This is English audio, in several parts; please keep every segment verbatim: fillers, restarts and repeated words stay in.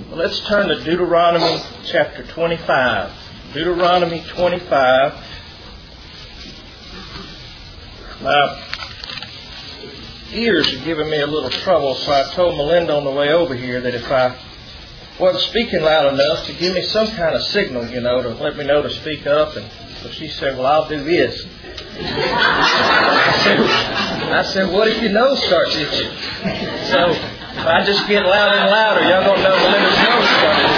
Well, let's turn to Deuteronomy chapter twenty-five. Deuteronomy twenty-five. My ears are giving me a little trouble, so I told Melinda on the way over here that if I wasn't speaking loud enough to give me some kind of signal, you know, to let me know to speak up. And so she said, well, I'll do this. I said, I said, what if your nose starts itching? So if I just get louder and louder, y'all don't know Melinda's nose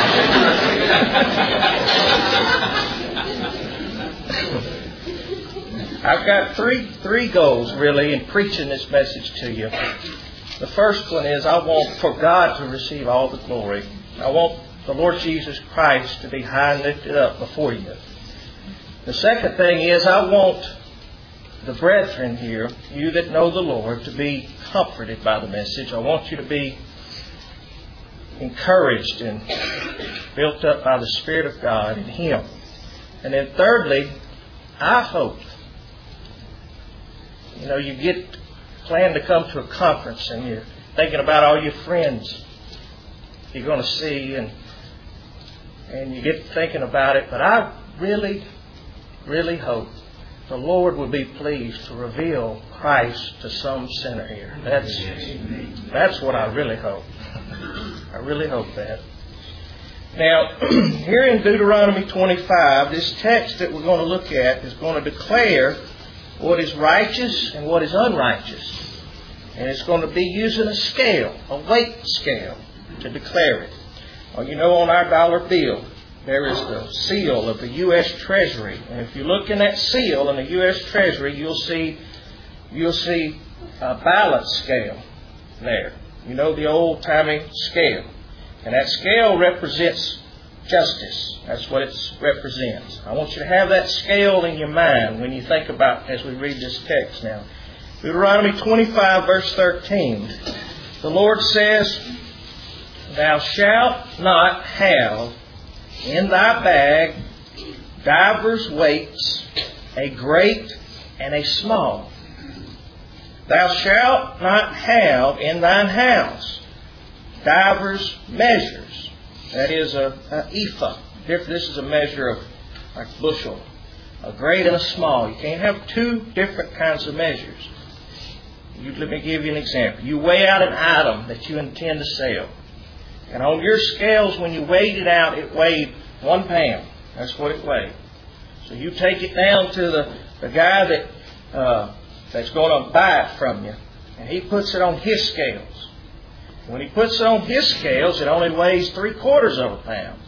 started itching. I've got three three goals, really, in preaching this message to you. The first one is I want for God to receive all the glory. I want the Lord Jesus Christ to be high and lifted up before you. The second thing is I want the brethren here, you that know the Lord, to be comforted by the message. I want you to be encouraged and built up by the Spirit of God in Him. And then thirdly, I hope, you know, you get plan to come to a conference and you're thinking about all your friends you're going to see, and and you get thinking about it. But I really, really hope the Lord will be pleased to reveal Christ to some sinner here. That's that's what I really hope. I really hope that. Now, here in Deuteronomy twenty-five, this text that we're going to look at is going to declare what is righteous and what is unrighteous. And it's going to be using a scale, a weight scale, to declare it. Well, you know, on our dollar bill, there is the seal of the U S Treasury. And if you look in that seal in the U S Treasury, you'll see you'll see a balance scale there. You know, the old-timey scale. And that scale represents justice. That's what it represents. I want you to have that scale in your mind when you think about, as we read this text now. Deuteronomy twenty-five, verse thirteen. The Lord says, Thou shalt not have in thy bag divers weights, a great and a small. Thou shalt not have in thine house divers measures. That is a, a ephah. This is a measure of like bushel. A great and a small. You can't have two different kinds of measures. You, let me give you an example. You weigh out an item that you intend to sell. And on your scales, when you weighed it out, it weighed one pound. That's what it weighed. So you take it down to the, the guy that uh, that's going to buy it from you, and he puts it on his scales. When he puts it on his scales, it only weighs three quarters of a pound.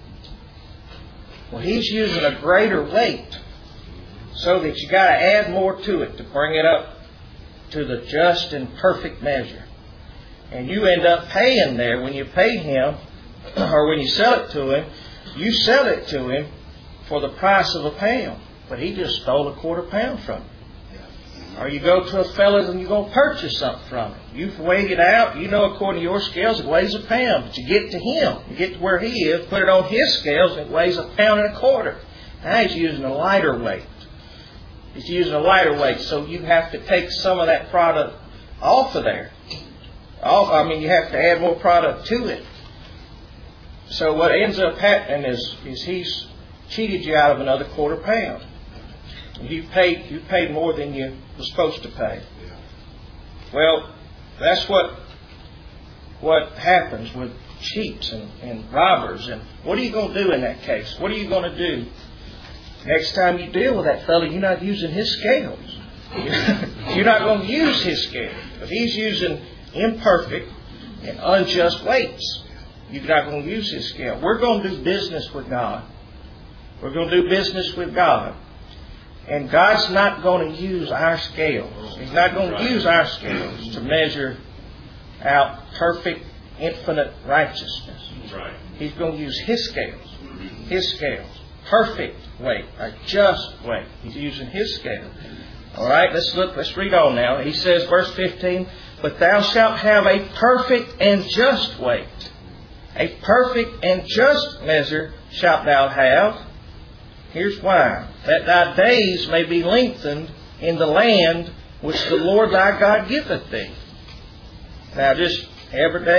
Well, he's using a greater weight so that you got to add more to it to bring it up to the just and perfect measure. And you end up paying there when you pay him, or when you sell it to him, you sell it to him for the price of a pound. But he just stole a quarter pound from you. Or you go to a fellow and you go purchase something from him. You've weighed it out. You know, according to your scales, it weighs a pound. But you get to him. You get to where he is, put it on his scales, and it weighs a pound and a quarter. Now he's using a lighter weight. He's using a lighter weight. So you have to take some of that product off of there. Off, I mean, you have to add more product to it. So what ends up happening is, is he's cheated you out of another quarter pound. You paid you paid more than you were supposed to pay. Well, that's what what happens with cheats and, and robbers. And what are you going to do in that case? What are you going to do next time you deal with that fellow? You're not using his scales. You're not going to use his scales. But he's using imperfect and unjust weights. You're not going to use his scale. We're going to do business with God. We're going to do business with God. And God's not going to use our scales. He's not going to use our scales to measure out perfect, infinite righteousness. He's going to use His scales. His scales. Perfect weight. A just weight. He's using His scale. All right, let's look. Let's read on now. He says, verse fifteen, But thou shalt have a perfect and just weight. A perfect and just measure shalt thou have. Here's why. That thy days may be lengthened in the land which the Lord thy God giveth thee. Now just every day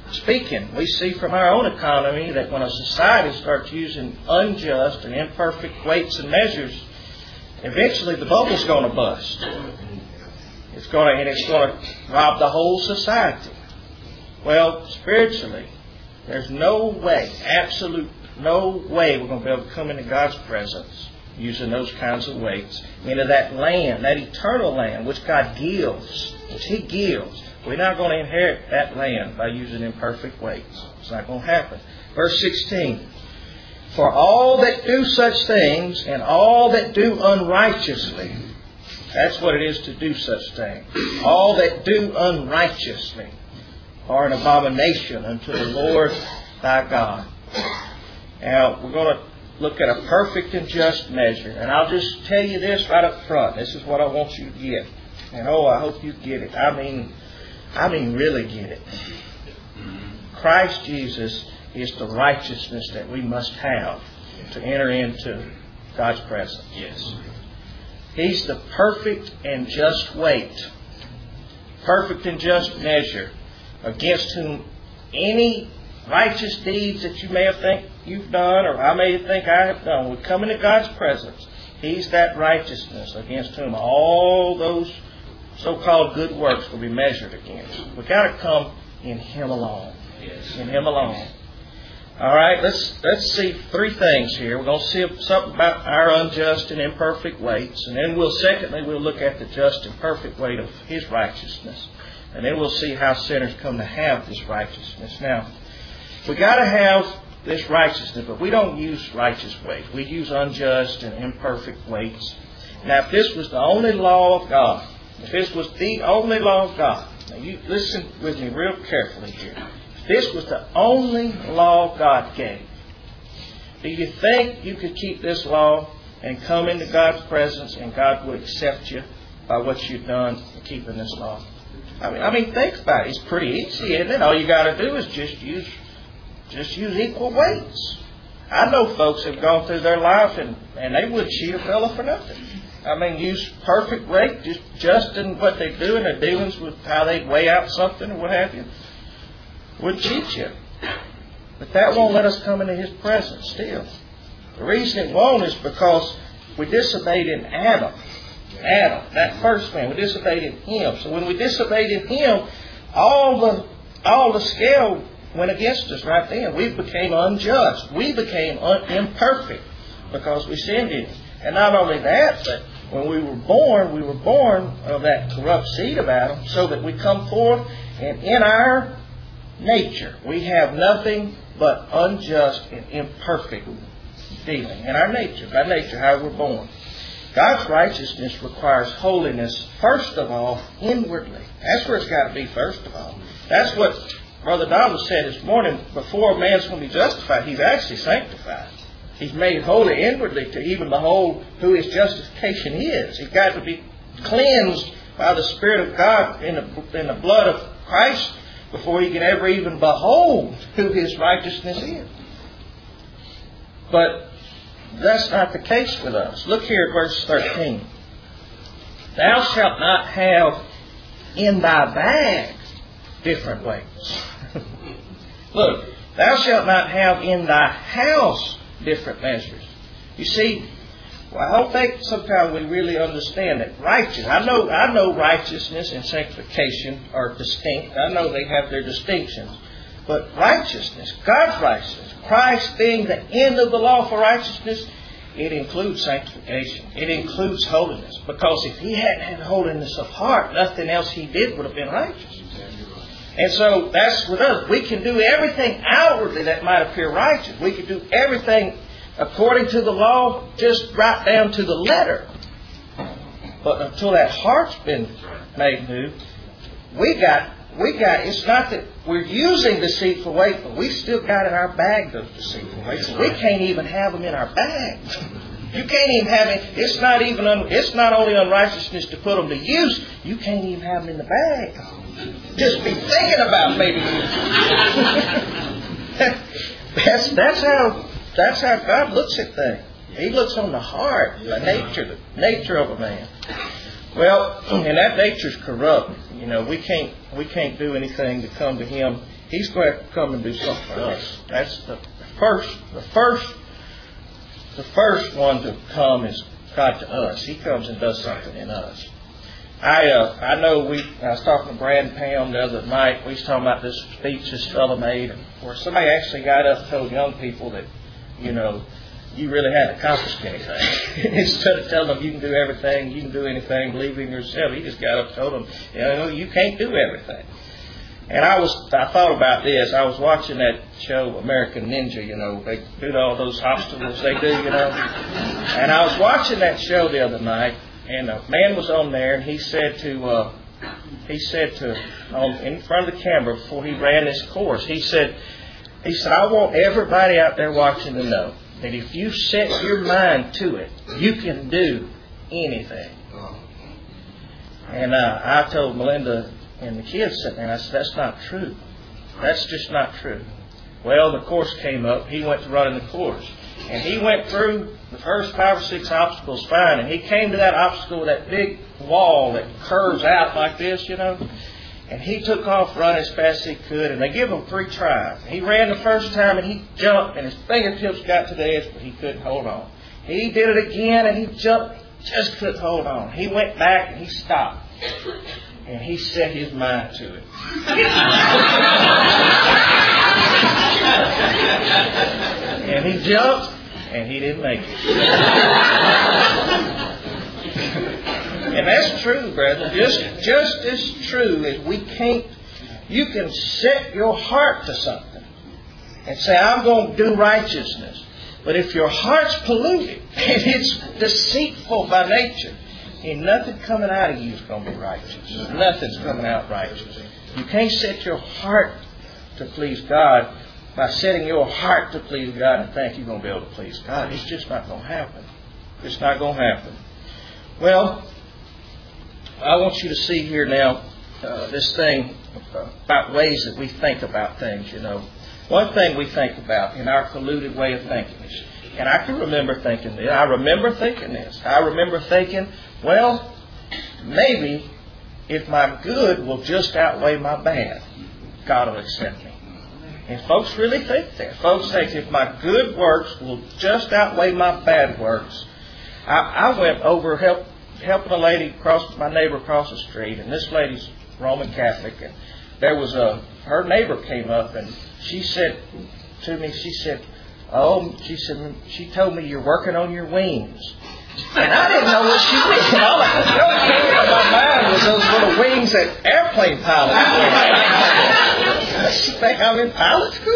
speaking. We see from our own economy that when a society starts using unjust and imperfect weights and measures, eventually the bubble's going to bust. It's going to, and it's going to rob the whole society. Well, spiritually, there's no way, absolute no way we're going to be able to come into God's presence using those kinds of weights, into that land, that eternal land which God gives, which He gives. We're not going to inherit that land by using imperfect weights. It's not going to happen. Verse sixteen. For all that do such things and all that do unrighteously, that's what it is to do such things. All that do unrighteously are an abomination unto the Lord thy God. Now, we're going to look at a perfect and just measure. And I'll just tell you this right up front. This is what I want you to get. And oh, I hope you get it. I mean, I mean really get it. Christ Jesus is the righteousness that we must have to enter into God's presence. Yes. He's the perfect and just weight, perfect and just measure, against whom any righteous deeds that you may have think you've done, or I may think I have done, would come into God's presence. He's that righteousness against whom all those so-called good works will be measured against. We've got to come in Him alone. Yes. In Him alone. All right, let's let's see three things here. We're going to see something about our unjust and imperfect weights, and then we'll secondly we'll look at the just and perfect weight of His righteousness, and then we'll see how sinners come to have this righteousness. Now, we got to have this righteousness, but we don't use righteous weights. We use unjust and imperfect weights. Now, if this was the only law of God, if this was the only law of God, now you listen with me real carefully here. This was the only law God gave. Do you think you could keep this law and come into God's presence and God would accept you by what you've done in keeping this law? I mean, I mean, think about it. It's pretty easy, isn't it? All you got to do is just use, just use equal weights. I know folks have gone through their life and, and they wouldn't cheat a fellow for nothing. I mean, use perfect weight, just just in what they do in their dealings with how they weigh out something or what have you. Would cheat you. But that won't let us come into His presence still. The reason it won't is because we disobeyed in Adam. Adam, that first man, we disobeyed in him. So when we disobeyed in him, all the all the scale went against us right then. We became unjust. We became un- imperfect because we sinned in Him. And not only that, but when we were born, we were born of that corrupt seed of Adam, so that we come forth and in our nature, we have nothing but unjust and imperfect dealing. In our nature, by nature, how we're born. God's righteousness requires holiness, first of all, inwardly. That's where it's got to be, first of all. That's what Brother Donald said this morning. Before a man's going to be justified, he's actually sanctified. He's made holy inwardly to even behold who His justification is. He's got to be cleansed by the Spirit of God in the, in the blood of Christ before he can ever even behold who His righteousness is. But that's not the case with us. Look here at verse thirteen. Thou shalt not have in thy bag different weights. Look, thou shalt not have in thy house different measures. You see, well, I don't think sometimes we really understand that righteous. I know, I know righteousness and sanctification are distinct. I know they have their distinctions. But righteousness, God's righteousness, Christ being the end of the law for righteousness, it includes sanctification. It includes holiness. Because if He hadn't had holiness of heart, nothing else He did would have been righteous. And so that's with us. We can do everything outwardly that might appear righteous. We can do everything according to the law, just right down to the letter. But until that heart's been made new, we got, we got, it's not that we're using deceitful weight, but we still got in our bag those deceitful weights. We can't even have them in our bag. You can't even have it. It's not even, un, it's not only unrighteousness to put them to use, you can't even have them in the bag. Just be thinking about maybe. that's, that's how, That's how God looks at things. He looks on the heart, the nature, the nature of a man. Well, and that nature's corrupt. You know, we can't we can't do anything to come to Him He's going to have to come and do something for us. That's the first, the first, the first one to come is God to us. He comes and does something in us. I uh, I know we. I was talking to Brad and Pam the other night. We was talking about this speech this fellow made, where somebody actually got up and told young people that, you know, you really hadn't accomplished anything. Instead of telling them you can do everything, you can do anything, believe in yourself, he just got up and told them, you know, you can't do everything. And I was, I thought about this. I was watching that show, American Ninja, you know, they do all those obstacles they do, you know. And I was watching that show the other night, and a man was on there, and he said to, uh, he said to, on, in front of the camera before he ran this course, he said, he said, I want everybody out there watching to know that if you set your mind to it, you can do anything. And uh, I told Melinda and the kids sitting there, I said, that's not true. That's just not true. Well, the course came up. He went to running the course. And he went through the first five or six obstacles fine. And he came to that obstacle, that big wall that curves out like this, you know. And he took off running as fast as he could. And they give him three tries. He ran the first time and he jumped and his fingertips got to the edge, but he couldn't hold on. He did it again and he jumped, just couldn't hold on. He went back and he stopped. And he set his mind to it. And he jumped, and he didn't make it. And that's true, brethren. Just, just as true as we can't, you can set your heart to something and say, I'm going to do righteousness. But if your heart's polluted, and it's deceitful by nature, and nothing coming out of you is going to be righteous. Nothing's coming out righteous. You can't set your heart to please God by setting your heart to please God and think you're going to be able to please God. It's just not going to happen. It's not going to happen. Well, I want you to see here now uh, this thing about ways that we think about things, you know. One thing we think about in our polluted way of thinking is, and I can remember thinking this. I remember thinking this. I remember thinking, well, maybe if my good will just outweigh my bad, God will accept me. And folks really think that. Folks think if my good works will just outweigh my bad works. I, I went over help, helping a lady cross, my neighbor across the street, and this lady's Roman Catholic, and there was a, her neighbor came up and she said to me, she said, oh, she said, she told me you're working on your wings. And I didn't know what she meant. All I came to my mind was those little wings that airplane pilots wear. Does she think I'm in pilot school?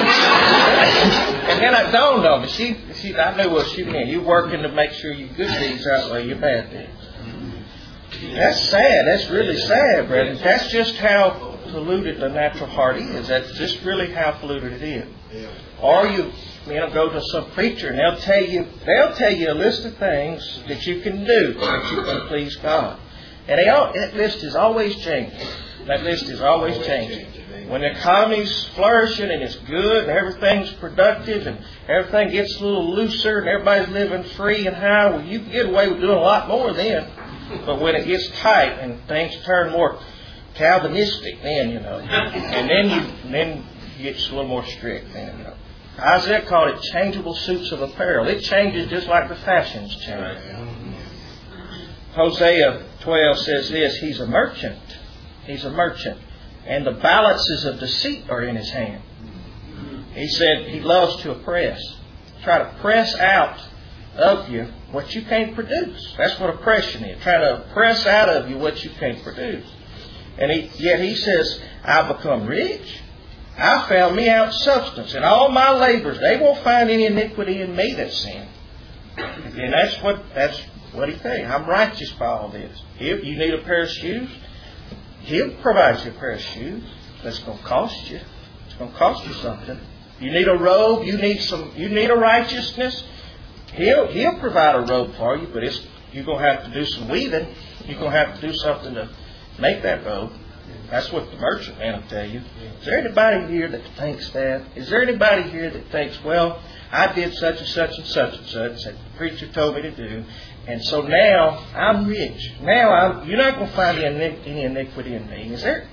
And then it dawned on me. She, she, I knew what she meant. You're working to make sure your good deeds outweigh your bad deeds. That's sad. That's really sad, brethren. That's just how polluted the natural heart is. That's just really how polluted it is. Or you, you know, go to some preacher and they'll tell you, they'll tell you a list of things that you can do that you can please God. And they all, that list is always changing. That list is always changing. When the economy's flourishing and it's good and everything's productive and everything gets a little looser and everybody's living free and high, well, you can get away with doing a lot more then. But when it gets tight and things turn more Calvinistic, then, you know, and then you and then you get a little more strict, then, you know. Isaiah called it changeable suits of apparel. It changes just like the fashions change. Hosea twelve says this, he's a merchant. He's a merchant. And the balances of deceit are in his hand. He said he loves to oppress. Try to press out of you what you can't produce. That's what oppression is. Try to press out of you what you can't produce. And he, yet he says, I've become rich. I found me out substance. And all my labors, they won't find any iniquity in me that's sin. And that's what that's what he thinks. I'm righteous by all this. If you need a pair of shoes, he'll provide you a pair of shoes. That's going to cost you. It's going to cost you something. You need a robe. You need some. You need a righteousness. He'll He'll provide a robe for you, but it's you're going to have to do some weaving. You're going to have to do something to make that robe. That's what the merchant man will tell you. Is there anybody here that thinks that? Is there anybody here that thinks, well, I did such and such and such and such that the preacher told me to do, and so now I'm rich. Now I'm, you're not going to find any iniquity in me. Is there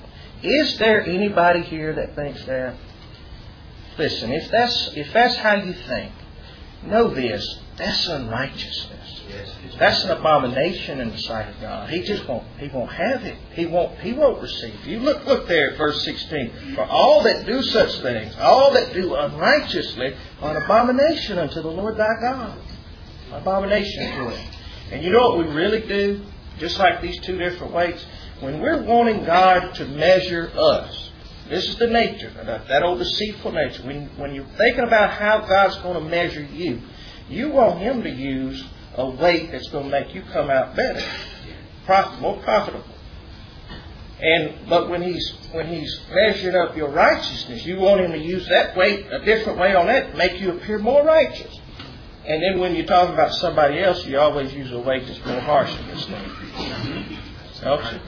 Is there anybody here that thinks that? Listen, if that's if that's how you think, know this, that's unrighteousness. That's an abomination in the sight of God. He just won't he won't have it. He won't he won't receive. You look look there at verse sixteen. For all that do such things, all that do unrighteously, are an abomination unto the Lord thy God. Abomination to Him. And you know what we really do? Just like these two different weights, when we're wanting God to measure us, this is the nature, that, that old deceitful nature. When, when you're thinking about how God's going to measure you, you want Him to use a weight that's going to make you come out better, profit, more profitable. And but when He's when He's measuring up your righteousness, you want Him to use that weight, a different weight on that, to make you appear more righteous. And then when you're talking about somebody else, you always use a weight that's more harsh against them. So,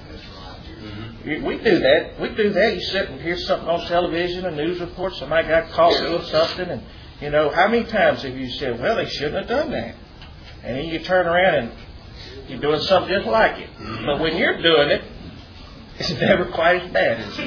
we do that. We do that. You sit and hear something on television, a news report, somebody got caught doing something, and you know, how many times have you said, well, they shouldn't have done that? And then you turn around and you're doing something just like it. But when you're doing it, it's never quite as bad, is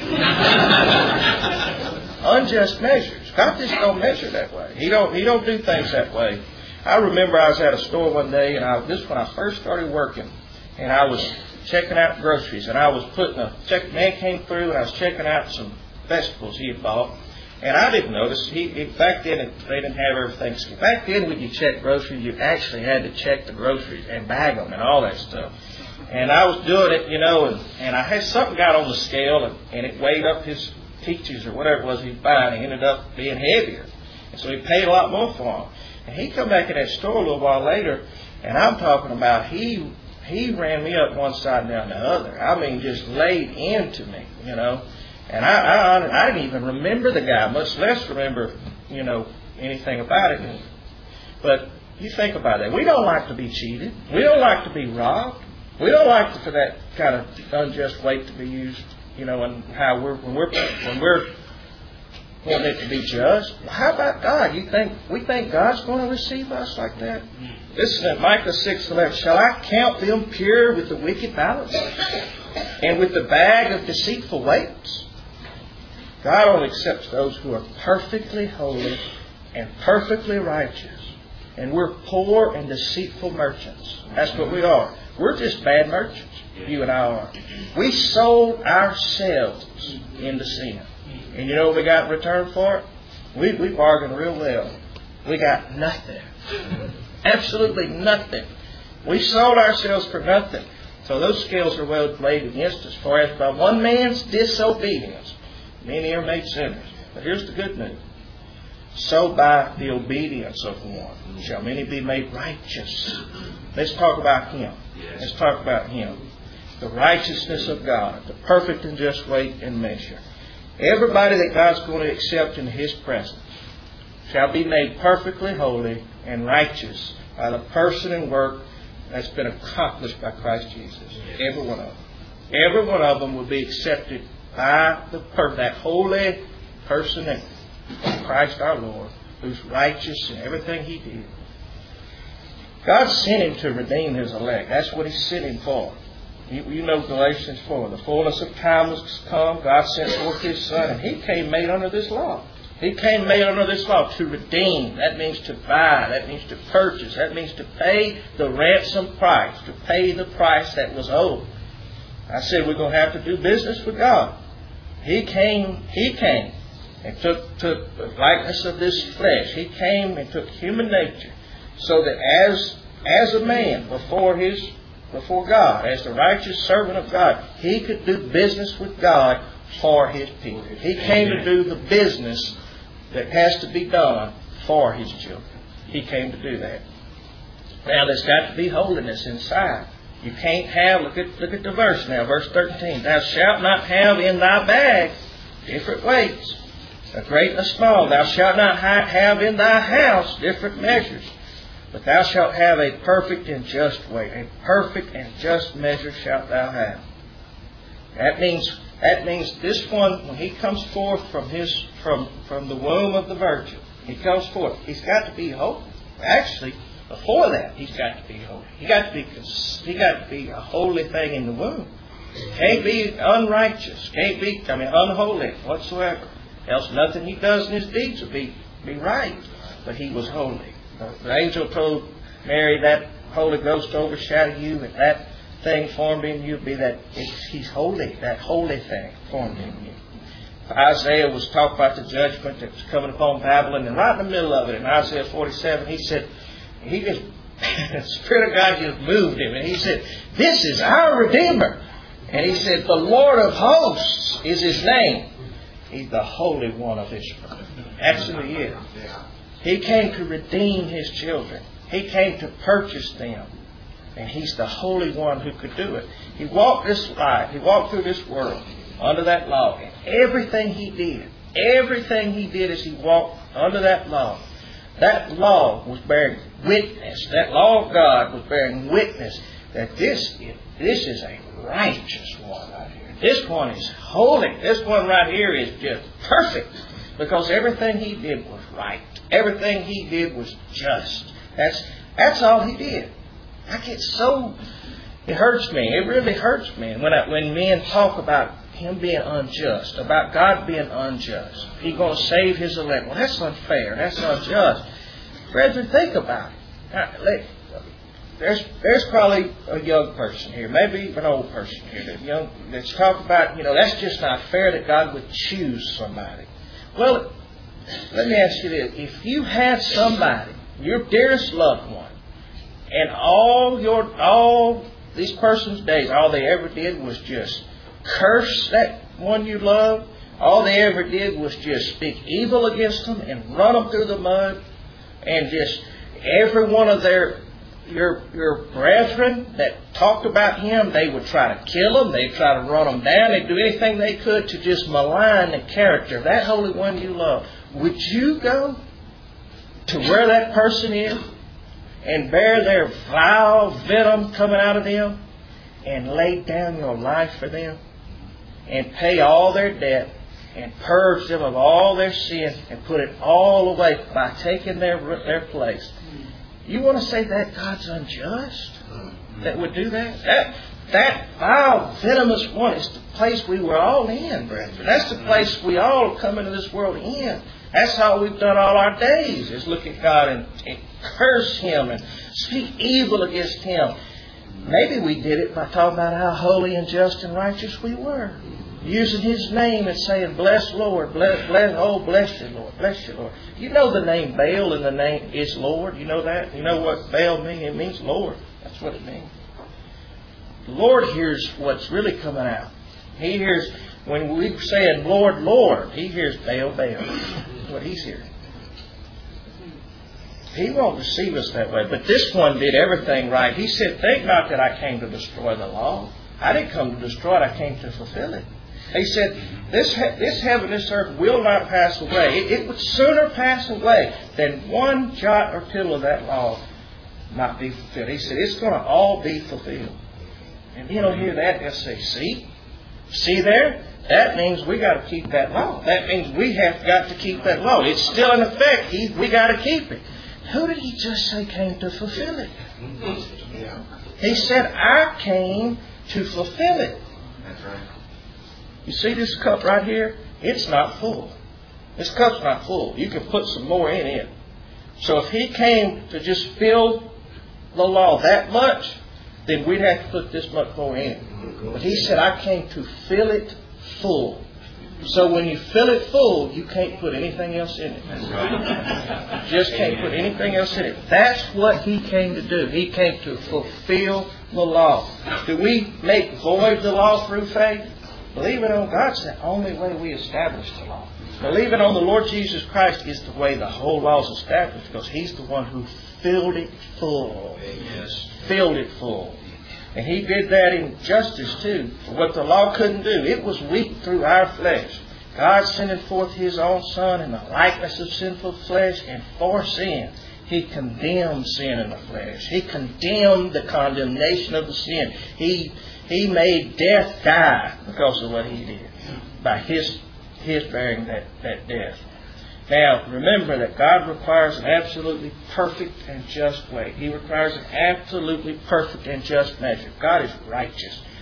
it? Unjust measures. God just don't measure that way. He don't. He don't do things that way. I remember I was at a store one day, and I, this was when I first started working, and I was checking out groceries, and I was putting a check. Man came through, and I was checking out some vegetables he had bought, and I didn't notice. He it, back then it, they didn't have everything. Back then when you check groceries, you actually had to check the groceries and bag them and all that stuff. And I was doing it, you know, and, and I had something got on the scale, and, and it weighed up his peaches or whatever it was he was buying. He ended up being heavier, and so he paid a lot more for them. And he come back in that store a little while later, and I'm talking about he he ran me up one side and down the other. I mean, just laid into me, you know. And I I, I didn't even remember the guy, much less remember, you know, anything about it. But you think about that. We don't like to be cheated. We don't like to be robbed. We don't like for that kind of unjust weight to be used, you know, and how we're when we're when we're wanting it to be just. How about God? You think we think God's going to receive us like that? Listen at Micah six eleven. Shall I count them pure with the wicked balance, and with the bag of deceitful weights? God only accepts those who are perfectly holy and perfectly righteous. And we're poor and deceitful merchants. That's what we are. We're just bad merchants. You and I are. We sold ourselves into sin. And you know what we got in return for it? We, we bargained real well. We got nothing. Absolutely nothing. We sold ourselves for nothing. So those scales are well laid against us. For as by one man's disobedience, many are made sinners. But here's the good news. So by the obedience of one shall many be made righteous. Let's talk about Him. Let's talk about Him. The righteousness of God, the perfect and just weight and measure. Everybody that God's going to accept in His presence shall be made perfectly holy and righteous by the person and work that's been accomplished by Christ Jesus. Every one of them. Every one of them will be accepted by the per- that holy person and Christ our Lord, who's righteous in everything He did. God sent Him to redeem His elect. That's what He sent Him for. You, you know Galatians four. The fullness of time was come. God sent forth His Son, and He came made under this law. He came made under this law to redeem. That means to buy. That means to purchase. That means to pay the ransom price. To pay the price that was owed. I said we're going to have to do business with God. He came. He came. And took, took the likeness of this flesh. He came and took human nature, so that as as a man before his before God, as the righteous servant of God, he could do business with God for His people. He came to do the business that has to be done for His children. He came to do that. Now there's got to be holiness inside. You can't have. Look at look at the verse now, verse thirteen. Thou shalt not have in thy bag different weights, a great and a small. Thou shalt not have in thy house different measures. But thou shalt have a perfect and just weight. A perfect and just measure shalt thou have. That means that means this one, when he comes forth from his from, from the womb of the Virgin, he comes forth. He's got to be holy. Actually, before that, he's got to be holy. He got to be he got to be a holy thing in the womb. Can't be unrighteous. Can't be, I mean, unholy whatsoever. Else nothing he does in his deeds will be, be right. But he was holy. The angel told Mary that Holy Ghost overshadow you, and that thing formed in you be that it's, he's holy. That holy thing formed in you. Isaiah was talking about the judgment that was coming upon Babylon, and right in the middle of it, in Isaiah forty-seven, he said, he just, the Spirit of God just moved him, and he said, this is our Redeemer. And he said, the Lord of hosts is his name. He's the Holy One of Israel. Absolutely is. He came to redeem his children. He came to purchase them. And he's the Holy One who could do it. He walked this life. He walked through this world under that law. And everything he did, everything he did as he walked under that law, that law was bearing witness. That law of God was bearing witness that this, this is a righteous one right here. This one is holy. This one right here is just perfect. Because everything he did was right. Everything he did was just. That's that's all he did. I get so, it hurts me. It really hurts me when I, when men talk about him being unjust, about God being unjust. He's going to save his elect. Well, that's unfair. That's unjust. Brethren, think about it. Now, let, there's there's probably a young person here, maybe even an old person here that young that's talking about, you know, that's just not fair that God would choose somebody. Well, let me ask you this. If you had somebody, your dearest loved one, and all your all these person's days, all they ever did was just curse that one you loved, all they ever did was just speak evil against them and run them through the mud, and just every one of their your your brethren that talked about him, they would try to kill him, they'd try to run him down, they'd do anything they could to just malign the character of that Holy One you love. Would you go to where that person is and bear their vile venom coming out of them and lay down your life for them and pay all their debt and purge them of all their sin and put it all away by taking their their place? You want to say that God's unjust? That would do that? That that vile, venomous one is the place we were all in, brethren. That's the place we all come into this world in. That's how we've done all our days, is look at God and, and curse Him and speak evil against Him. Maybe we did it by talking about how holy and just and righteous we were. Using His name and saying, bless Lord, bless, bless, oh, bless you, Lord, bless you, Lord. You know the name Baal and the name is Lord. You know that? You know what Baal means? It means Lord. That's what it means. The Lord hears what's really coming out. He hears, when we're saying Lord, Lord, He hears Baal, Baal. That's what He's hearing. He won't deceive us that way. But this one did everything right. He said, think not that I came to destroy the law. I didn't come to destroy it. I came to fulfill it. He said, this this heaven, this earth will not pass away. It, it would sooner pass away than one jot or tittle of that law not be fulfilled. He said, it's going to all be fulfilled. And you don't hear that, they'll say, see? See there? That means we got to keep that law. That means we have got to keep that law. It's still in effect. He, we got to keep it. Who did He just say came to fulfill it? He said, I came to fulfill it. That's right. You see this cup right here? It's not full. This cup's not full. You can put some more in it. So if He came to just fill the law that much, then we'd have to put this much more in. But He said, I came to fill it full. So when you fill it full, you can't put anything else in it. That's right. You just can't put anything else in it. That's what He came to do. He came to fulfill the law. Do we make void the law through faith? Believing on God's the only way we establish the law. Believing on the Lord Jesus Christ is the way the whole law is established, because He's the one who filled it full. Yes. Filled it full. And He did that in justice too, for what the law couldn't do. It was weak through our flesh. God sending forth His own Son in the likeness of sinful flesh, and for sin, He condemned sin in the flesh. He condemned the condemnation of the sin. He He made death die because of what He did, by His His bearing that, that death. Now, remember that God requires an absolutely perfect and just way. He requires an absolutely perfect and just measure. God is righteous.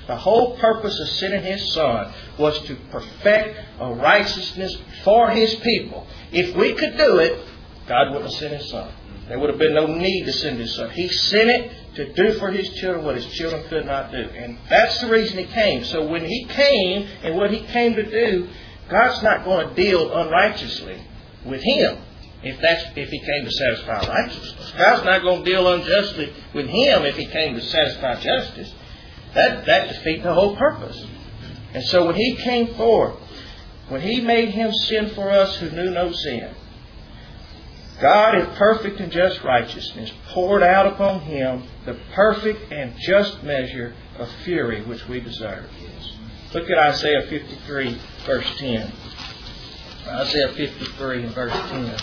The whole purpose of sending His Son was to perfect a righteousness for His people. If we could do it, God wouldn't have sent His Son. There would have been no need to send His Son. He sent it to do for His children what His children could not do. And that's the reason He came. So when He came and what He came to do, God's not going to deal unrighteously with Him. If that's if He came to satisfy righteousness. God's not going to deal unjustly with Him if He came to satisfy justice. That, that defeats the whole purpose. And so when He came forth, when He made Him sin for us who knew no sin, God in perfect and just righteousness poured out upon Him the perfect and just measure of fury which we deserve. Look at Isaiah fifty-three, verse ten. Isaiah fifty-three and verse ten.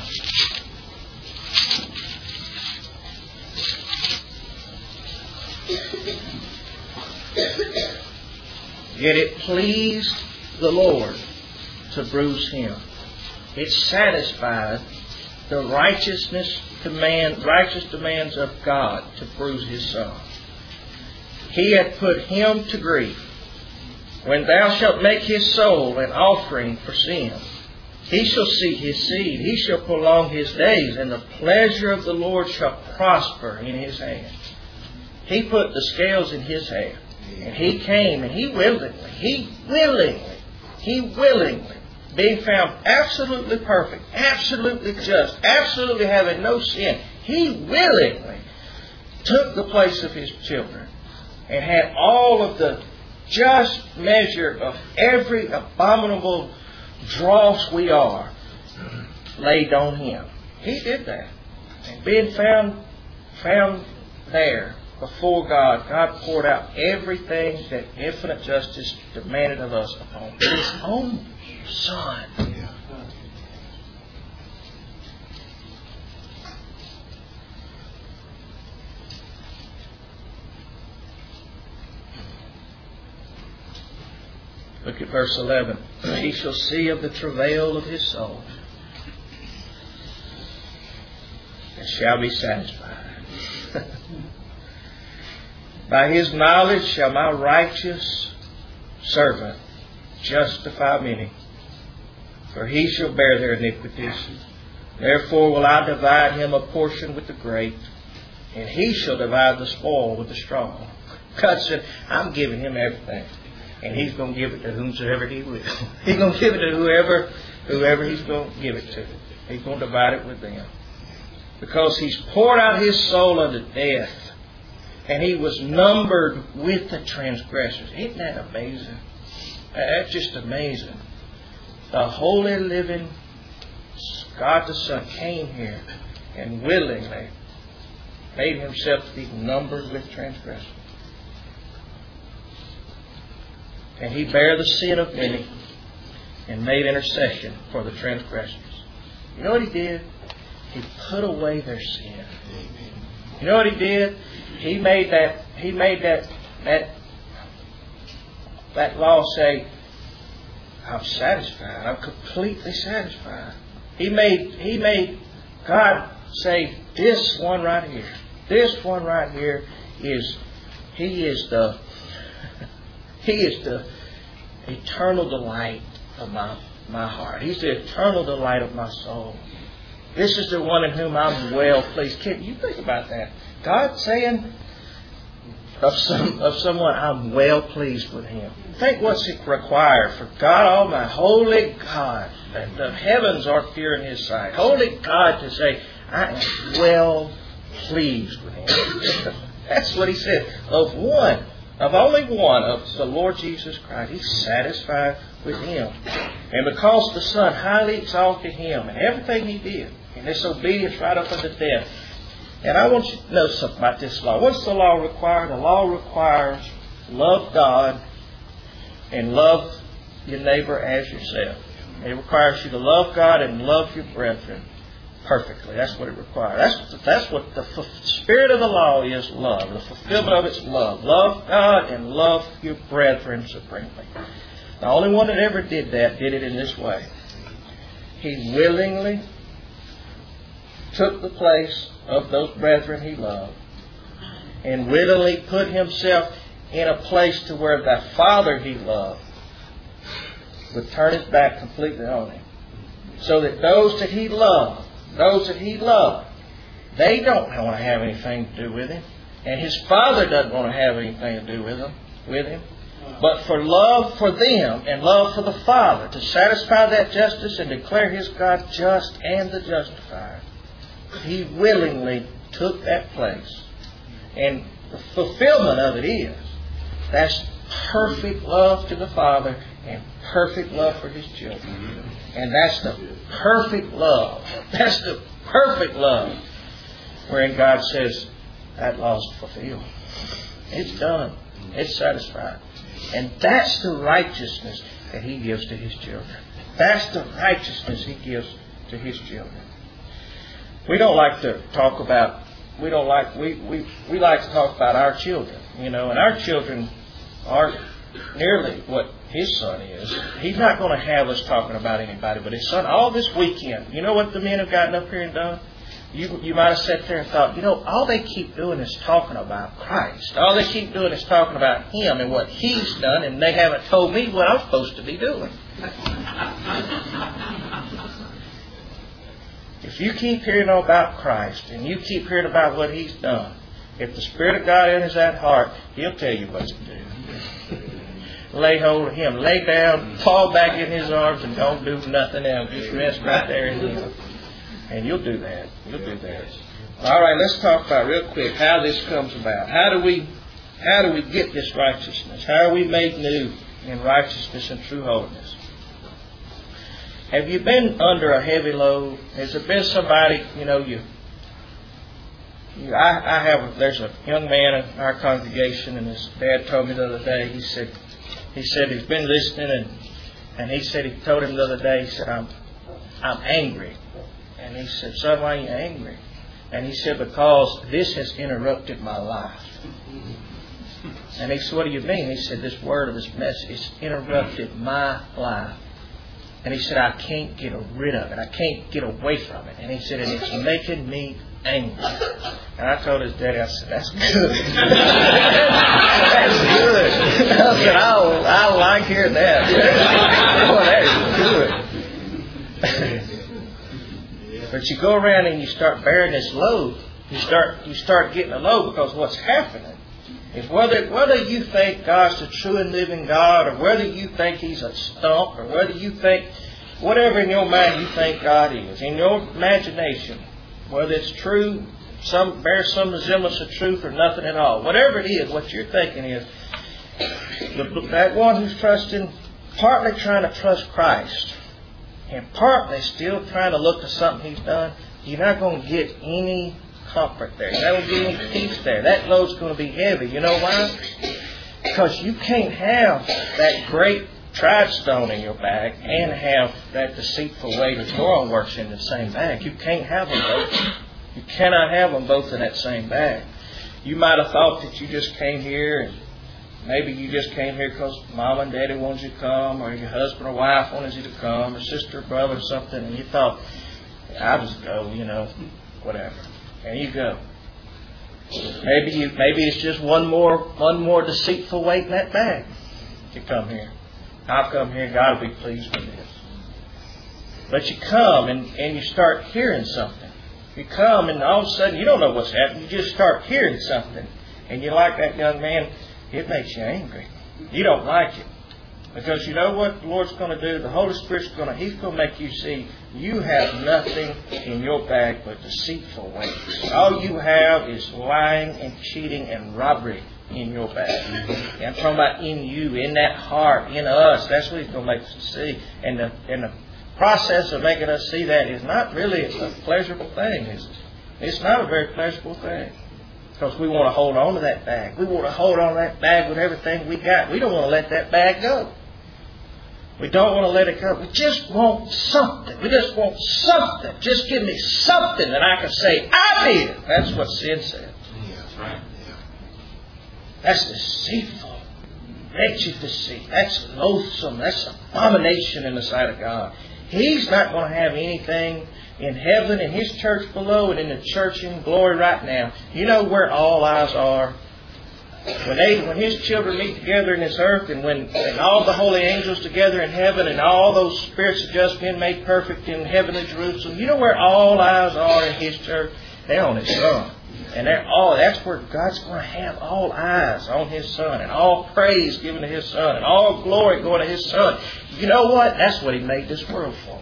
Yet it pleased the Lord to bruise Him. It satisfied the righteousness demand, righteous demands of God to bruise His Son. He hath put Him to grief. When thou shalt make His soul an offering for sin, He shall see His seed. He shall prolong His days, and the pleasure of the Lord shall prosper in His hand. He put the scales in His hand. And He came, and He willingly, He willingly, He willingly, being found absolutely perfect, absolutely just, absolutely having no sin, He willingly took the place of His children and had all of the just measure of every abominable dross we are laid on Him. He did that. And being found, found there before God, God poured out everything that infinite justice demanded of us upon His own Son. Yeah. Look at verse eleven. He shall see of the travail of His soul and shall be satisfied. By His knowledge shall my righteous servant justify many, for he shall bear their iniquities. Therefore will I divide him a portion with the great, and he shall divide the spoil with the strong. God said, I'm giving him everything, and He's going to give it to whomsoever He will. He's going to give it to whoever, whoever He's going to give it to. He's going to divide it with them. Because He's poured out His soul unto death, and He was numbered with the transgressors. Isn't that amazing? That's just amazing. The holy living God the Son came here and willingly made Himself to be numbered with transgressors. And He bare the sin of many and made intercession for the transgressors. You know what He did? He put away their sin. You know what He did? He made that He made that that that law say, I'm satisfied. I'm completely satisfied. He made He made God say, this one right here, this one right here is He is the He is the eternal delight of my, my heart. He's the eternal delight of my soul. This is the one in whom I'm well pleased. Can you think about that? God saying of some of someone, I'm well pleased with him. Think what's it required for God Almighty, holy God, that the heavens are pure in His sight. Holy God to say, I am well pleased with him. That's what He said. Of one, of only one, of the Lord Jesus Christ, He's satisfied with Him. And because the Son highly exalted Him and everything He did, in this obedience right up unto death. And I want you to know something about this law. What's the law require? The law requires love God and love your neighbor as yourself. It requires you to love God and love your brethren perfectly. That's what it requires. That's, that's what the f- spirit of the law is, love. The fulfillment of it's love. Love God and love your brethren supremely. The only one that ever did that did it in this way. He willingly took the place of those brethren He loved and willingly put Himself in a place to where that Father he loved would turn his back completely on him. So that those that he loved, those that he loved, they don't want to have anything to do with him. And his Father doesn't want to have anything to do with him. With him. But for love for them and love for the Father, to satisfy that justice and declare his God just and the justifier, he willingly took that place. And the fulfillment of it is, that's perfect love to the Father and perfect love for his children. And that's the perfect love. That's the perfect love wherein God says, that law's fulfilled. It's done. It's satisfied. And that's the righteousness that he gives to his children. That's the righteousness he gives to his children. We don't like to talk about, we don't like, we, we, we like to talk about our children, you know, and our children aren't nearly what his son is. He's not going to have us talking about anybody but his son. All this weekend, you know what the men have gotten up here and done? You, you might have sat there and thought, you know, all they keep doing is talking about Christ. All they keep doing is talking about him and what he's done, and they haven't told me what I'm supposed to be doing. If you keep hearing about Christ and you keep hearing about what he's done, if the Spirit of God enters that heart, he'll tell you what to do. Lay hold of him. Lay down, fall back in his arms, and don't do nothing else. Just rest right there in him. And you'll do that. You'll do that. All right, let's talk about real quick how this comes about. How do we how do we get this righteousness? How are we made new in righteousness and true holiness? Have you been under a heavy load? Has there been somebody, you know, you, you I, I have, there's a young man in our congregation, and his dad told me the other day, he said, he said he's been listening, and, and he said, he told him the other day, he said, I'm, I'm angry. And he said, son, why are you angry? And he said, because this has interrupted my life. And he said, what do you mean? He said, this word of this message has interrupted my life. And he said, I can't get rid of it. I can't get away from it. And he said, and it's making me angry. And I told his daddy, I said, that's good. That's good. I said, I, I like hearing that. Boy, that is good. But you go around and you start bearing this load. You start you start getting a load, because what's happening is whether whether you think God's the true and living God, or whether you think he's a stump, or whether you think whatever in your mind you think God is, in your imagination, whether it's true, some bears some resemblance of truth or nothing at all. Whatever it is, what you're thinking is the, that one who's trusting, partly trying to trust Christ, and partly still trying to look to something he's done, you're not going to get any comfort there. You're not going to get any peace there. That load's going to be heavy. You know why? Because you can't have that great tried stone in your bag and have that deceitful weight of thorn works in the same bag. You can't have them both. You cannot have them both in that same bag. You might have thought that you just came here, and maybe you just came here because mom and daddy wanted you to come, or your husband or wife wanted you to come, or sister or brother or something, and you thought, I'll just go, you know, whatever. And you go. Maybe you, maybe it's just one more one more deceitful weight in that bag to come here. I'll come here, God will be pleased with this. But you come and, and you start hearing something. You come and all of a sudden you don't know what's happening. You just start hearing something. And you like that young man, it makes you angry. You don't like it. Because you know what the Lord's going to do? The Holy Spirit's going to, He's going to make you see you have nothing in your bag but deceitful weights. All you have is lying and cheating and robbery in your bag. And I'm talking about in you, in that heart, in us. That's what He's going to make us see. And the, and the process of making us see that is not really a pleasurable thing, is it? It's not a very pleasurable thing. Because we want to hold on to that bag. We want to hold on to that bag with everything we got. We don't want to let that bag go. We don't want to let it go. We just want something. We just want something. Just give me something that I can say, I did. That's what sin said. Yeah, that's right. Yeah. That's deceitful. Wretched deceit. That's loathsome. That's abomination in the sight of God. He's not going to have anything in heaven, in His church below, and in the church in glory right now. You know where all eyes are? when they, when His children meet together in this earth, and when and all the holy angels together in heaven, and all those spirits have just been made perfect in heavenly Jerusalem, you know where all eyes are in His church? They're on His Son. And they're all, that's where God's going to have all eyes on His Son, and all praise given to His Son, and all glory going to His Son. You know what? That's what He made this world for.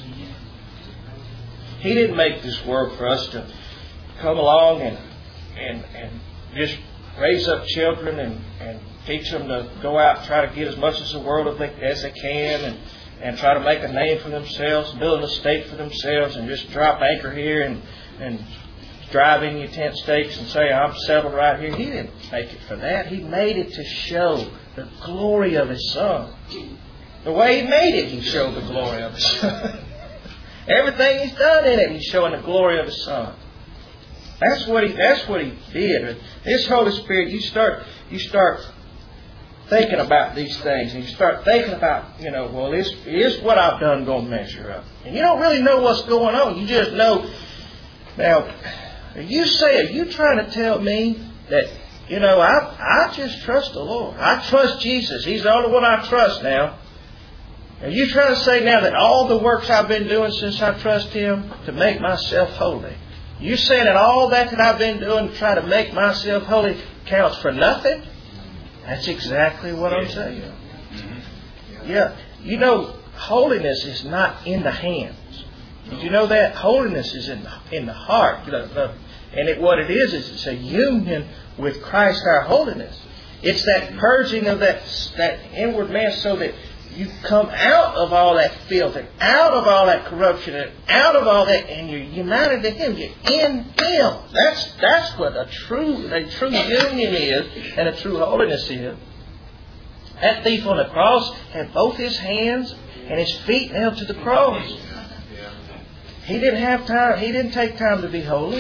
He didn't make this world for us to come along and and, and just raise up children and, and teach them to go out and try to get as much as the world as they can, and, and try to make a name for themselves, build an estate for themselves, and just drop anchor here and, and drive in your tent stakes and say, I'm settled right here. He didn't make it for that. He made it to show the glory of His Son. The way He made it, He showed the glory of His Son. Everything He's done in it, He's showing the glory of His Son. That's what He. That's what He did. This Holy Spirit, you start, you start thinking about these things, and you start thinking about, you know, well, is is what I've done going to measure up? And you don't really know what's going on. You just know. Now, you say, are you trying to tell me that, you know, I I just trust the Lord. I trust Jesus. He's the only one I trust now. Are you trying to say now that all the works I've been doing since I trust Him to make myself holy? You saying that all that that I've been doing to try to make myself holy counts for nothing? That's exactly what I'm saying. Yeah. You know, holiness is not in the hands. Did you know that? Holiness is in the, in the heart. The, the, and it, what it is, is it's a union with Christ, our holiness. It's that purging of that, that inward man so that you come out of all that filth and out of all that corruption and out of all that, and you're united to Him. You're in Him. That's that's what a true a true union is, and a true holiness is. That thief on the cross had both his hands and his feet nailed to the cross. He didn't have time. He didn't take time to be holy.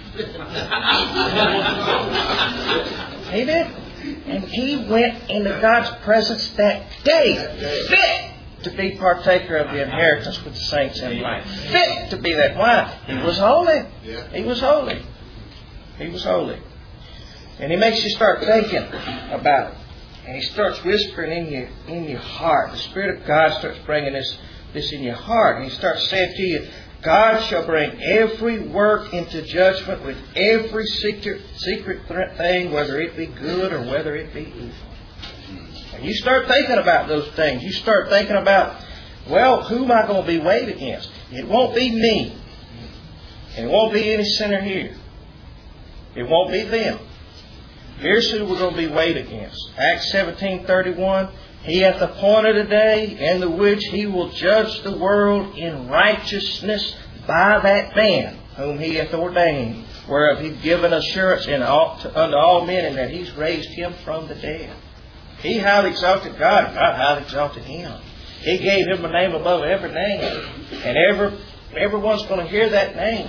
He didn't. And he went into God's presence that day, fit to be partaker of the inheritance with the saints in life. Fit to be that. Why? He was holy. He was holy. He was holy. And He makes you start thinking about it. And He starts whispering in your in your heart. The Spirit of God starts bringing this, this in your heart. And He starts saying to you, God shall bring every work into judgment with every secret secret thing, whether it be good or whether it be evil. And you start thinking about those things. You start thinking about, well, who am I going to be weighed against? It won't be me. And it won't be any sinner here. It won't be them. Here's who we're going to be weighed against. Acts seventeen thirty-one. He hath appointed a day in the which He will judge the world in righteousness by that man whom He hath ordained, whereof He's given assurance in all, to, unto all men, and that He's raised Him from the dead. He highly exalted God, and God highly exalted Him. He gave Him a name above every name, and every, everyone's going to hear that name.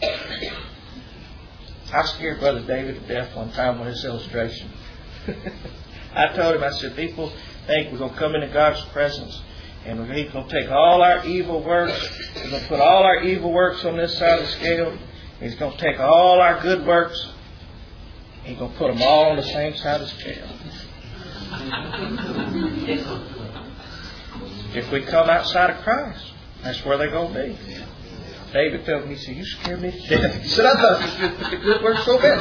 I scared Brother David to death one time with this illustration. I told him, I said, people think we're going to come into God's presence and He's going to take all our evil works. He's going to put all our evil works on this side of the scale. He's going to take all our good works. He's going to put them all on the same side of the scale. If we come outside of Christ, that's where they're going to be. David told me, he said, you scared me to death. He said, I thought you was going to put the good works so bad.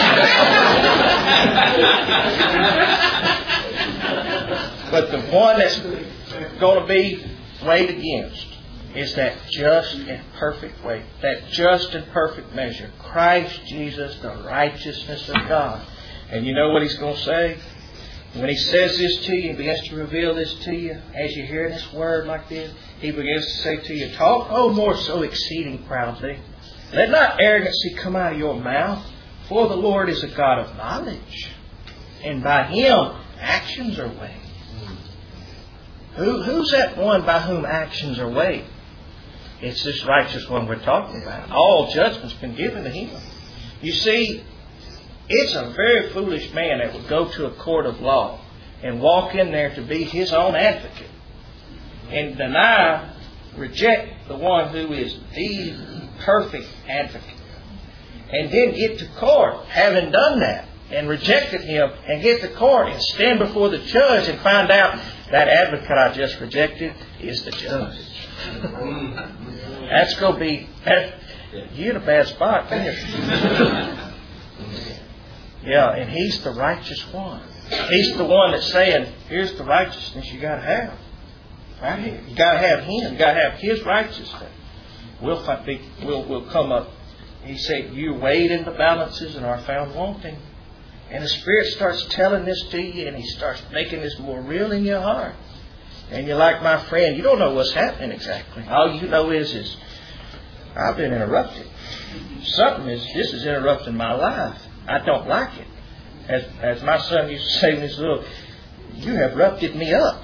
But the one that's going to be weighed against is that just and perfect weight, that just and perfect measure. Christ Jesus, the righteousness of God. And you know what He's going to say? When He says this to you, He begins to reveal this to you, as you hear this word like this, He begins to say to you, talk, oh, more so exceeding proudly. Let not arrogancy come out of your mouth, for the Lord is a God of knowledge, and by Him actions are weighed. Who, who's that one by whom actions are weighed? It's this righteous one we're talking about. All judgment's been given to Him. You see, it's a very foolish man that would go to a court of law and walk in there to be his own advocate and deny, reject the one who is the perfect advocate. And then get to court, having done that, and rejected him and get to court and stand before the judge and find out that advocate I just rejected is the judge. That's going to be, you're in a bad spot, ain't you? Yeah, and he's the righteous one. He's the one that's saying, here's the righteousness you got to have. Right here. You got to have him. You got to have his righteousness. We'll, we'll, we'll come up. He said, you weighed in the balances and are found wanting. And the Spirit starts telling this to you, and He starts making this more real in your heart. And you're like my friend, you don't know what's happening exactly. All you know is, is I've been interrupted. Something is, this is interrupting my life. I don't like it. As as my son used to say when he was little, you have rupted me up.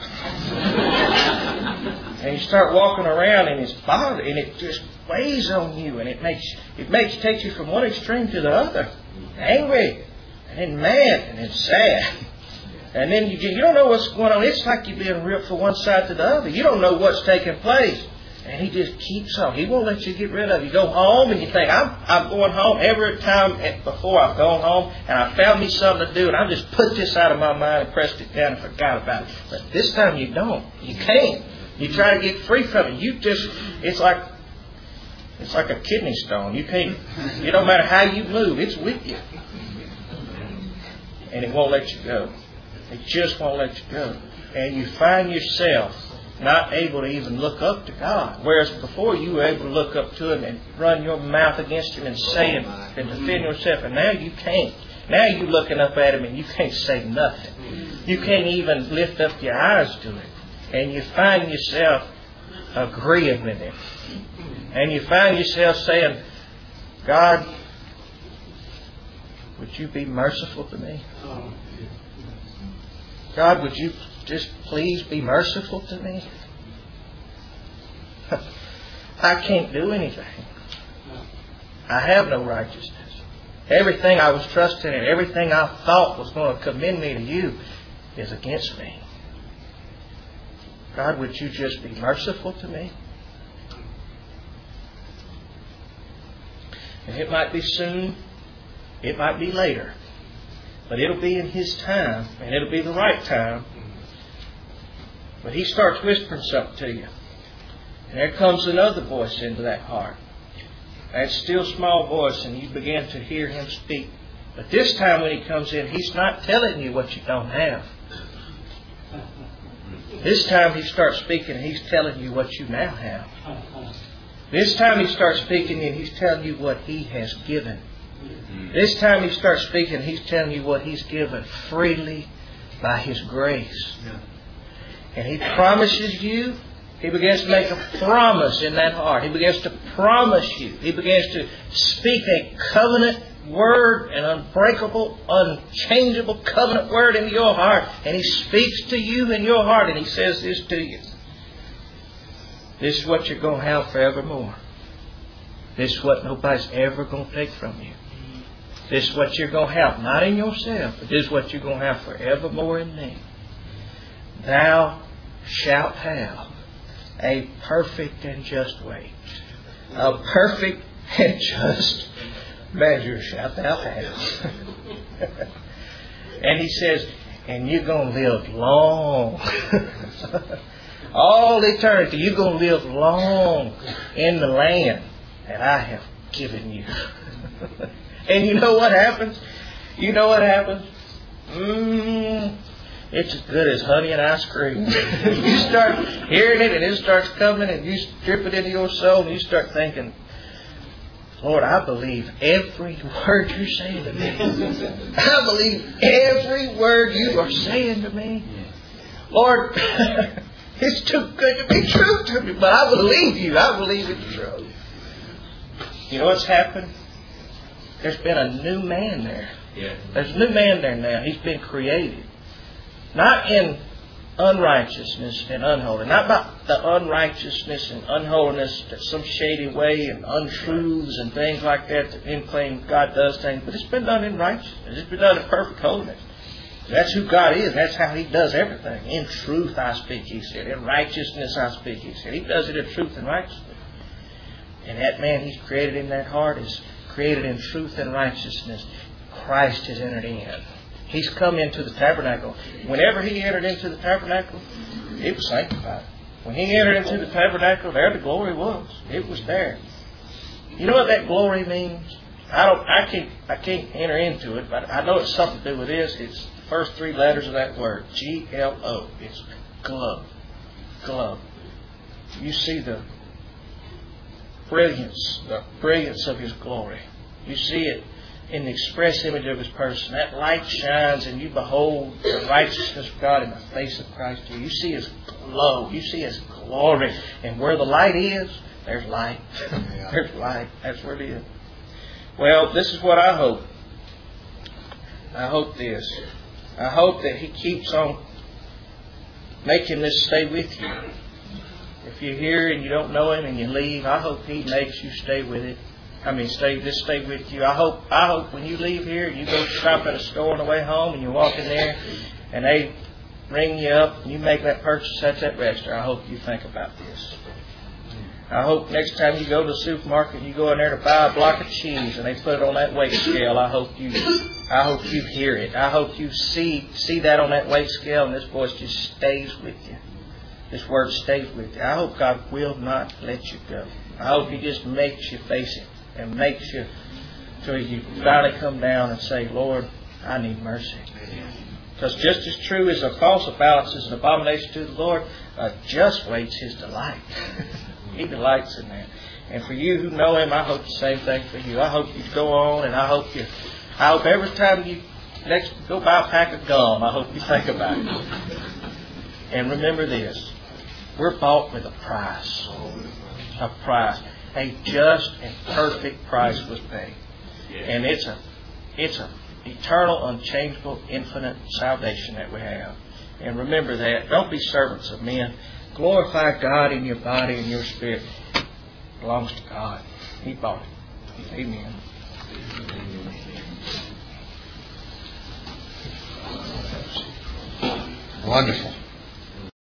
And you start walking around and it's bothering, and it just weighs on you, and it makes it makes takes you from one extreme to the other. Angry, and then mad, and then sad. And then you you don't know what's going on. It's like you're being ripped from one side to the other. You don't know what's taking place. And he just keeps on. He won't let you get rid of it. You go home and you think, I'm, I'm going home. Every time before I've gone home and I found me something to do, and I just put this out of my mind and pressed it down and forgot about it. But this time you don't. You can't. You try to get free from it. You just, it's like, it's like a kidney stone. You can't, it don't matter how you move. It's with you. And it won't let you go. It just won't let you go. And you find yourself not able to even look up to God. Whereas before you were able to look up to Him and run your mouth against Him and say Him and defend yourself. And now you can't. Now you're looking up at Him and you can't say nothing. You can't even lift up your eyes to Him. And you find yourself agreeing with Him. And you find yourself saying, God, would you be merciful to me? God, would you just please be merciful to me? I can't do anything. I have no righteousness. Everything I was trusting in, everything I thought was going to commend me to you is against me. God, would you just be merciful to me? And it might be soon, it might be later, but it'll be in His time, and it'll be the right time. But He starts whispering something to you. And there comes another voice into that heart. That still small voice, and you begin to hear Him speak. But this time when He comes in, He's not telling you what you don't have. This time He starts speaking, and He's telling you what you now have. This time He starts speaking, and He's telling you what He has given. This time He starts speaking, He's telling you what He's given freely by His grace. And He promises you. He begins to make a promise in that heart. He begins to promise you. He begins to speak a covenant word, an unbreakable, unchangeable covenant word into your heart. And He speaks to you in your heart, and He says this to you. This is what you're going to have forevermore. This is what nobody's ever going to take from you. This is what you're going to have, not in yourself, but this is what you're going to have forevermore in me. Thou shalt have a perfect and just wage. A perfect and just measure shalt thou have. And He says, and you're going to live long. All eternity, you're going to live long in the land that I have given you. And you know what happens? You know what happens? Mmm. It's as good as honey and ice cream. You start hearing it and it starts coming and you strip it into your soul and you start thinking, Lord, I believe every word you're saying to me. I believe every word you are saying to me. Lord, it's too good to be true to me, but I believe you. I believe it's true. You know what's happened? There's been a new man there. There's a new man there now. He's been created. Not in unrighteousness and unholy. Not about the unrighteousness and unholiness that's some shady way and untruths and things like that that men claim God does things. But it's been done in righteousness. It's been done in perfect holiness. That's who God is. That's how He does everything. In truth I speak, He said. In righteousness I speak, He said. He does it in truth and righteousness. And that man He's created in that heart is created in truth and righteousness. Christ has entered in. He's come into the tabernacle. Whenever He entered into the tabernacle, it was sanctified. When He entered into the tabernacle, there the glory was. It was there. You know what that glory means? I don't. I can't. I can't enter into it, but I know it's something to do with this. It's the first three letters of that word, G L O. It's glove, glove. You see the brilliance, the brilliance of His glory. You see it in the express image of His person. That light shines, and you behold the righteousness of God in the face of Christ. You see His glow. You see His glory, and where the light is, there's light. There's light. That's where it is. Well, this is what I hope. I hope this. I hope that He keeps on making this stay with you. If you're here and you don't know Him and you leave, I hope He makes you stay with it. I mean, stay this stay with you. I hope I hope when you leave here and you go shop at a store on the way home and you walk in there and they ring you up and you make that purchase at that register, I hope you think about this. I hope next time you go to the supermarket and you go in there to buy a block of cheese and they put it on that weight scale, I hope you I hope you hear it. I hope you see see that on that weight scale and this voice just stays with you. This word stays with you. I hope God will not let you go. I hope He just makes you face it and makes you till you finally come down and say, Lord, I need mercy. Because just as true as a false balance is an abomination to the Lord, a just wait's His delight. He delights in that. And for you who know Him, I hope the same thing for you. I hope you go on, and I hope you, I hope every time you next go buy a pack of gum, I hope you think about it. And remember this: we're bought with a price, a price, a just and perfect price was paid, and it's a, it's a eternal, unchangeable, infinite salvation that we have. And remember that. Don't be servants of men. Glorify God in your body and your spirit. It belongs to God. He bought it. Amen. Wonderful.